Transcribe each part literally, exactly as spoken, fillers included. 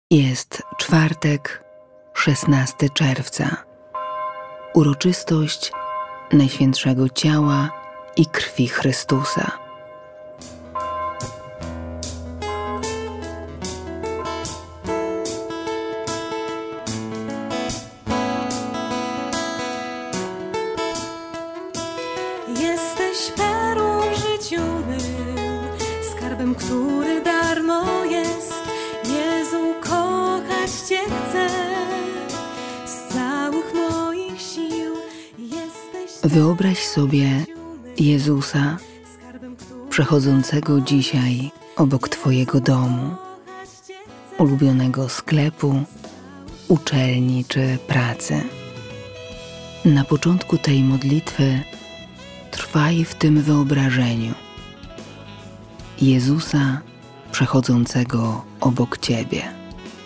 Jest czwartek, szesnastego czerwca. Uroczystość Najświętszego Ciała i Krwi Chrystusa. Jesteś perłą w życiu mym, skarbem, który darmo jest. Jezu, kochać Cię chcę z całych moich sił. Jesteś Wyobraź sobie Jezusa przechodzącego dzisiaj obok Twojego domu, ulubionego sklepu, uczelni czy pracy. Na początku tej modlitwy trwaj w tym wyobrażeniu Jezusa przechodzącego obok Ciebie.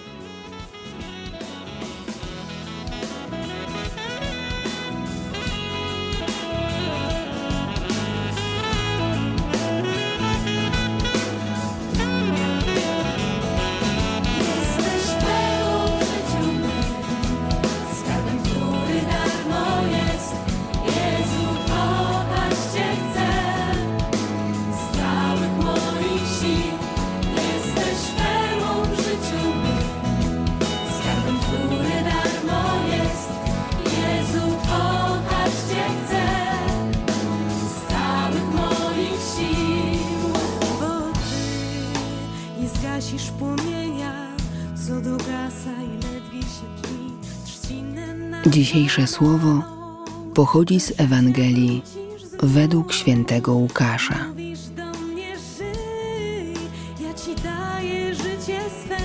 Gasisz płomienia, co dogasa i ledwie się tli. Trzcinę na... Dzisiejsze słowo pochodzi z Ewangelii według świętego Łukasza. Mówisz do mnie, żyj, ja Ci daję życie swe.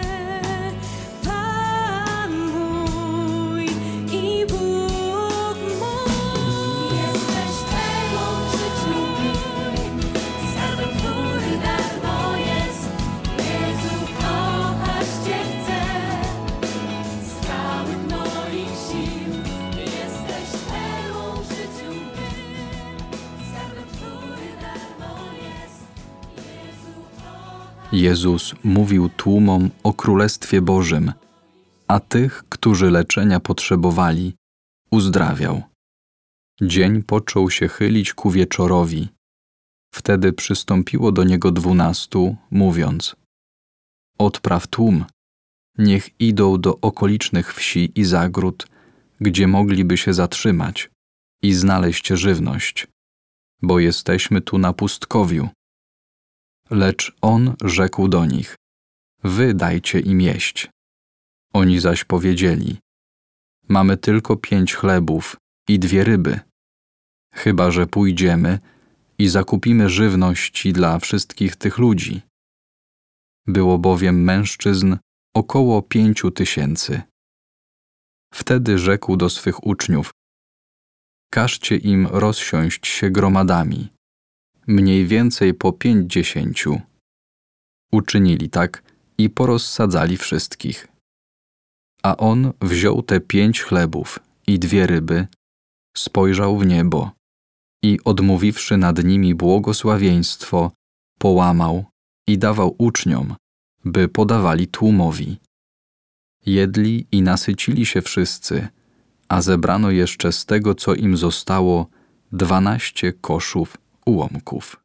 Pan mój i Bóg mój. Jesteś perłą w życiu mym, skarbem, który darmo jest. Jezu, kochać Cię chcę z całych moich sił. Jesteś perłą w życiu mym, skarbem, który darmo jest. Jezu, kochać... Jezus mówił tłumom o Królestwie Bożym, a tych, którzy leczenia potrzebowali, uzdrawiał. Dzień począł się chylić ku wieczorowi. Wtedy przystąpiło do Niego dwunastu, mówiąc: odpraw tłum, niech idą do okolicznych wsi i zagród, gdzie mogliby się zatrzymać i znaleźć żywność, bo jesteśmy tu na pustkowiu. Lecz On rzekł do nich: wy dajcie im jeść. Oni zaś powiedzieli: mamy tylko pięć chlebów i dwie ryby. Chyba że pójdziemy i zakupimy żywności dla wszystkich tych ludzi. Było bowiem mężczyzn około pięciu tysięcy. Wtedy rzekł do swych uczniów: każcie im rozsiąść się gromadami, mniej więcej po pięćdziesięciu. Uczynili tak i porozsadzali wszystkich. A on wziął te pięć chlebów i dwie ryby, spojrzał w niebo i odmówiwszy nad nimi błogosławieństwo, połamał i dawał uczniom, by podawali tłumowi. Jedli i nasycili się wszyscy, a zebrano jeszcze z tego, co im zostało, dwanaście koszów ułomków.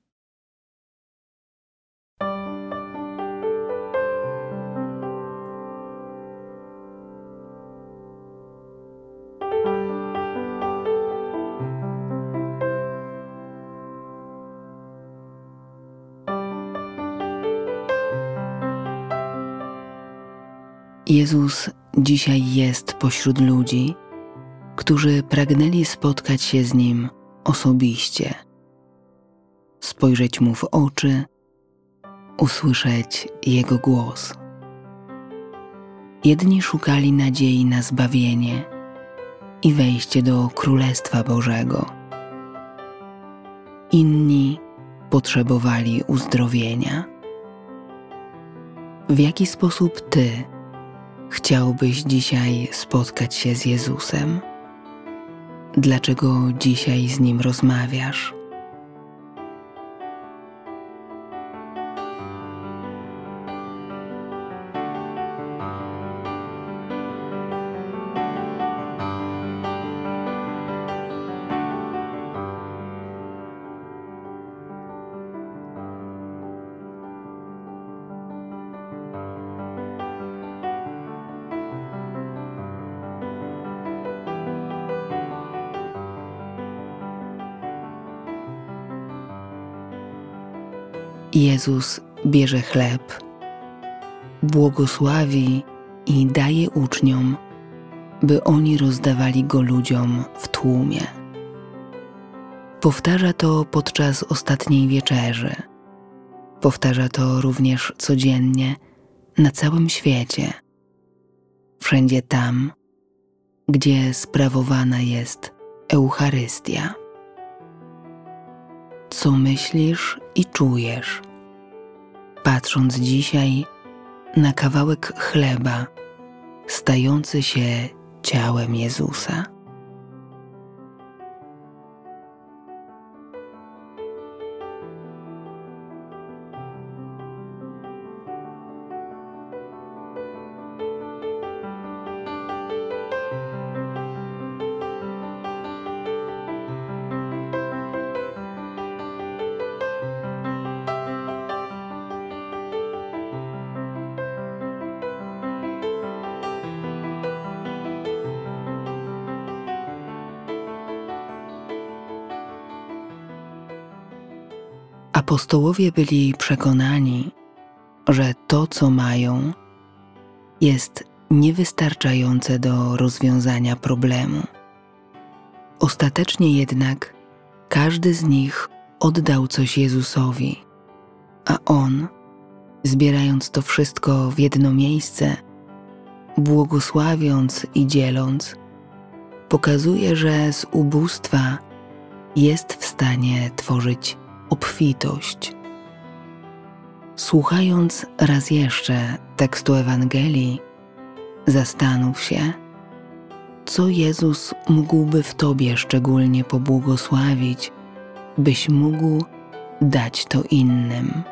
Jezus dzisiaj jest pośród ludzi, którzy pragnęli spotkać się z Nim osobiście, spojrzeć Mu w oczy, usłyszeć Jego głos. Jedni szukali nadziei na zbawienie i wejście do Królestwa Bożego. Inni potrzebowali uzdrowienia. W jaki sposób Ty chciałbyś dzisiaj spotkać się z Jezusem? Dlaczego dzisiaj z Nim rozmawiasz? Jezus bierze chleb, błogosławi i daje uczniom, by oni rozdawali go ludziom w tłumie. Powtarza to podczas ostatniej wieczerzy. Powtarza to również codziennie na całym świecie, wszędzie tam, gdzie sprawowana jest Eucharystia. Co myślisz i czujesz, patrząc dzisiaj na kawałek chleba stający się ciałem Jezusa? Apostołowie byli przekonani, że to, co mają, jest niewystarczające do rozwiązania problemu. Ostatecznie jednak każdy z nich oddał coś Jezusowi, a On, zbierając to wszystko w jedno miejsce, błogosławiąc i dzieląc, pokazuje, że z ubóstwa jest w stanie tworzyć obfitość. Słuchając raz jeszcze tekstu Ewangelii, zastanów się, co Jezus mógłby w Tobie szczególnie pobłogosławić, byś mógł dać to innym.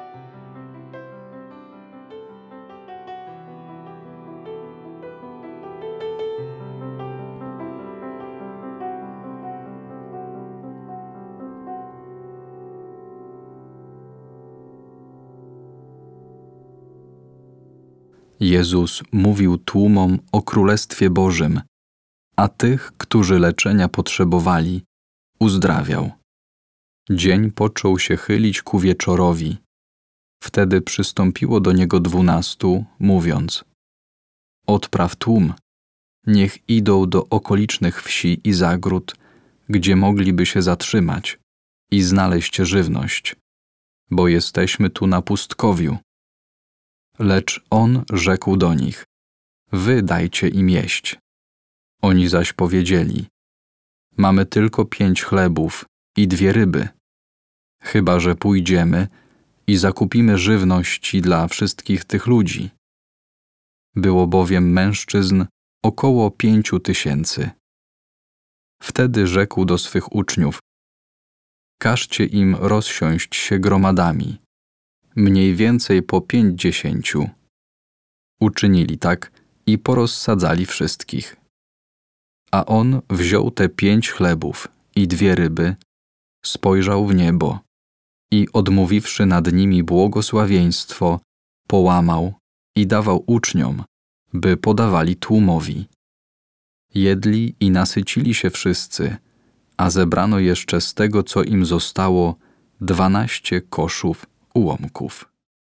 Jezus mówił tłumom o Królestwie Bożym, a tych, którzy leczenia potrzebowali, uzdrawiał. Dzień począł się chylić ku wieczorowi. Wtedy przystąpiło do Niego dwunastu, mówiąc: Odpraw tłum, niech idą do okolicznych wsi i zagród, gdzie mogliby się zatrzymać i znaleźć żywność, bo jesteśmy tu na pustkowiu. Lecz On rzekł do nich: Wy dajcie im jeść. Oni zaś powiedzieli: Mamy tylko pięć chlebów i dwie ryby. Chyba że pójdziemy i zakupimy żywności dla wszystkich tych ludzi. Było bowiem mężczyzn około pięciu tysięcy. Wtedy rzekł do swych uczniów: Każcie im rozsiąść się gromadami, mniej więcej po pięćdziesięciu. Uczynili tak i porozsadzali wszystkich. A on wziął te pięć chlebów i dwie ryby, spojrzał w niebo i odmówiwszy nad nimi błogosławieństwo, połamał i dawał uczniom, by podawali tłumowi. Jedli i nasycili się wszyscy, a zebrano jeszcze z tego, co im zostało, dwanaście koszów ułomków.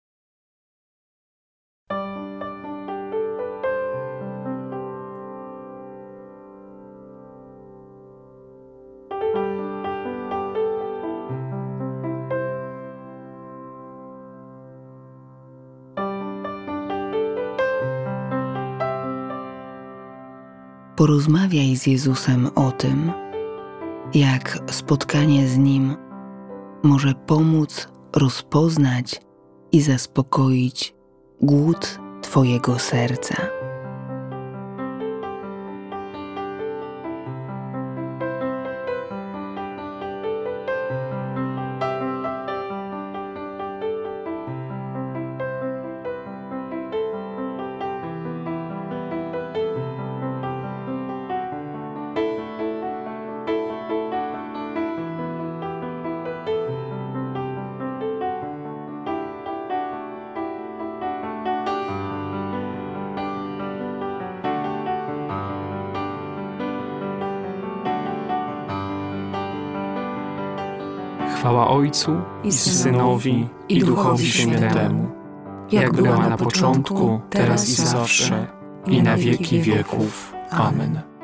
Porozmawiaj z Jezusem o tym, jak spotkanie z Nim może pomóc rozpoznać i zaspokoić głód Twojego serca. Chwała Ojcu i Synowi i Duchowi Świętemu, jak była na początku, teraz i zawsze, i na wieki wieków. Amen.